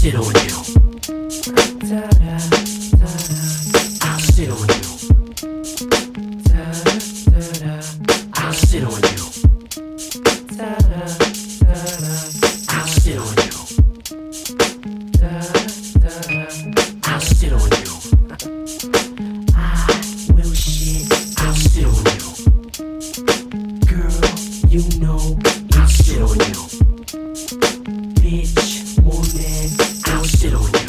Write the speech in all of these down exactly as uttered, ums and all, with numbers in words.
shit on you. I'll shit on you. I'll shit on you. I'll shit on you. I'll shit on you. I will shit. I'll shit on you. Girl, you know I'll shit on you. Bitch, woman, I'll shit on you.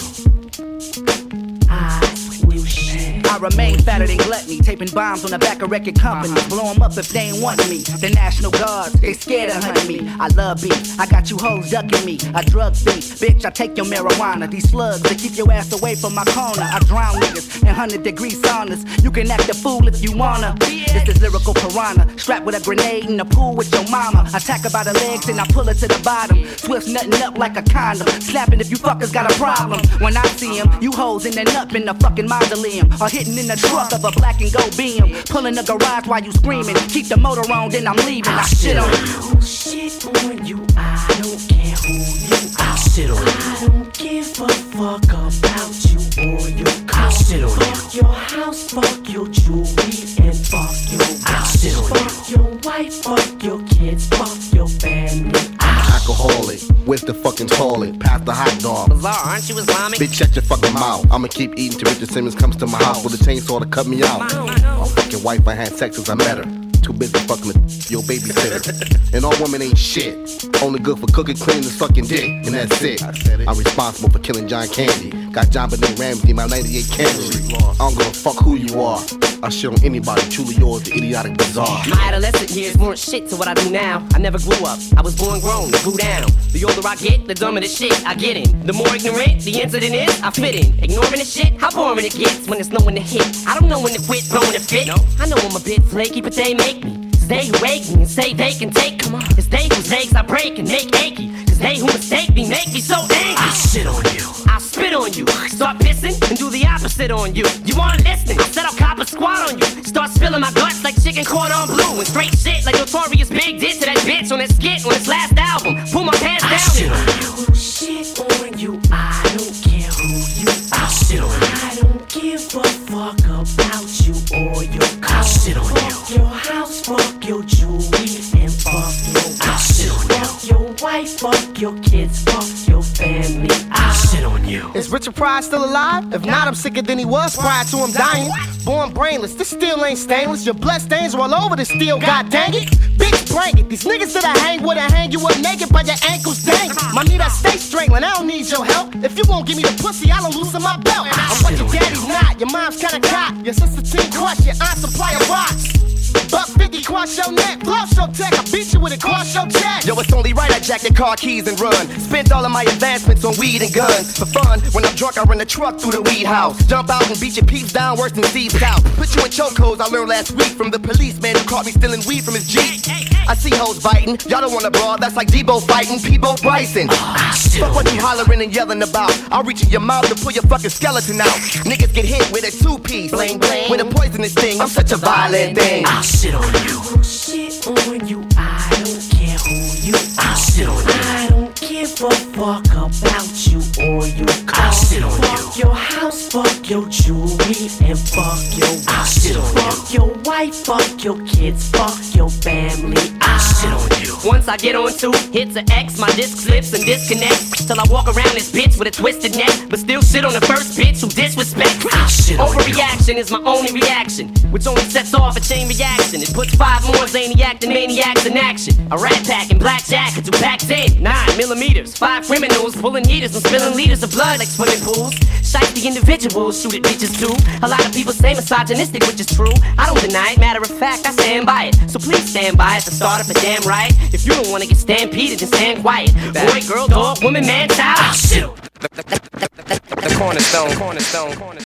I will shit. I remain fatter than gluttony, taping bombs on the back of record companies. Blow them up if they ain't want me. The National Guards, they scared to hunt me. I love beef, I got you hoes ducking me. I drug thief, bitch, I take your marijuana. These slugs, they keep your ass away from my corner. I drown niggas in hundred degree saunas. You can act a fool if you wanna. This is lyrical piranha, strapped with a grenade in the pool with your mama. Attack her by the legs and I pull her to the bottom. Swift nutting up like a condom, snapping if you fuckers got a problem. When I see him, you hoes in the up in the fucking mausoleum, or hitting in the truck of a black and gold beam. Pulling the garage while you screaming. Keep the motor on, then I'm leaving. I shit on you. Shit on you. I don't care who you are. I'll shit on you. I don't give a fuck about you or your car. I'll shit on you. Fuck your house, fuck your jewelry, and fuck your watch. I'll shit on you. Fuck your wife, fuck your kids, fuck your family. Alcoholic, where's the fucking toilet? Pass the hot dog. Bizarre, aren't you Islamic? Bitch, shut your fucking mouth. I'ma keep eating till Richard Simmons comes to my house with a chainsaw to cut me out. My fucking wife, I had sex as I met her. Too busy fucking with your babysitter. And all women ain't shit. Only good for cooking, cleaning, and sucking dick. And that's it. I'm responsible for killing John Candy. Got John Benet Ramsey, my ninety-eight Camry. I don't give a fuck who you are. I shit on anybody, truly yours, the idiotic bizarre. My adolescent years weren't shit to what I do now. I never grew up, I was born grown, grew down. The older I get, the dumber the shit I get in. The more ignorant the incident is, I fit in. Ignoring the shit, how boring it gets when there's no one to hit. I don't know when to quit, throwing a fit. No. I know I'm a bit flaky, but they make me. They who wake me and say they can take. Come on. It's they whose legs I break and make achy. Cause they who mistake me make me so angry. I'll shit on you. I'll spit on you. Start pissing and do the opposite on you. You aren't listening. I'll set up cop a squad on you. Start spilling my guts like chicken cordon bleu. And straight shit like Notorious Big did to that bitch on that skit on his last album. Pull my pants I'll down. Shit on you. Shit on you. I don't care who you are. I'll shit on you. I don't give a fuck about you or your car. I'll shit on you. Fuck your house, fuck your jewelry, and fuck your watch. I'll shit on you. Fuck your wife, fuck your kids, fuck your family. I'll shit on you. Is Richard Pryor still alive? If not, I'm sicker than he was prior to him dying. Born brainless, this steel ain't stainless. Your blood stains are all over the steel, god dang it. Bitch, bring it. These niggas that I hang with, I hang you up naked by your ankles, dang. My knee that stay strangling, I don't need your help. If you won't give me the pussy, I don't loosen my belt. I'm what your daddy's not, your mom's kinda cock. Your sister team crush, your aunt supply of rocks. Buck fifty, cross your neck, floss your tech. I beat you with it, cross your chest. Yo, it's only right I jack your car keys and run. Spent all of my advancements on weed and guns. For fun, when I'm drunk, I run the truck through the weed house. Jump out and beat your peeps down worse than Steve South. Put you in chokeholds I learned last week from the policeman who caught me stealing weed from his Jeep. I see hoes biting, y'all don't wanna brawl, that's like Debo fighting Peebo Bryson. Fuck what you hollering and yelling about. I'll reach in your mouth to pull your fucking skeleton out. Niggas get hit with a two-piece, bling bling. With a poisonous thing, I'm such a violent thing. I'll shit on you. Shit on you. I don't care who you are. I'll shit on you. I don't give a fuck about you or your car. I'll shit on you. Fuck your house, fuck your jewelry, and fuck your watch. I'll shit on you. Fuck your wife, fuck your kids, fuck your family. I'll shit on you. Once I get on two hits of X, my disc slips and disconnects. Till I walk around this bitch with a twisted neck, but still shit on the first bitch who disrespects. I'll shit on you. Overreaction is my only reaction, which only sets off a chain reaction. It puts five more zaniac than maniacs in action. A rat pack and black jackets who packed in nine millimeters. Five criminals pulling heaters and spilling liters of blood like swimming pools. Shifty individuals shoot at bitches too. A lot of people say misogynistic, which is true. I don't deny it, matter of fact, I stand by it. So please stand by it to start up a damn riot. If you don't wanna get stampeded, then stand quiet. Boy, girl, dog, woman, man, child. I'll shit. The cornerstone, cornerstone, cornerstone.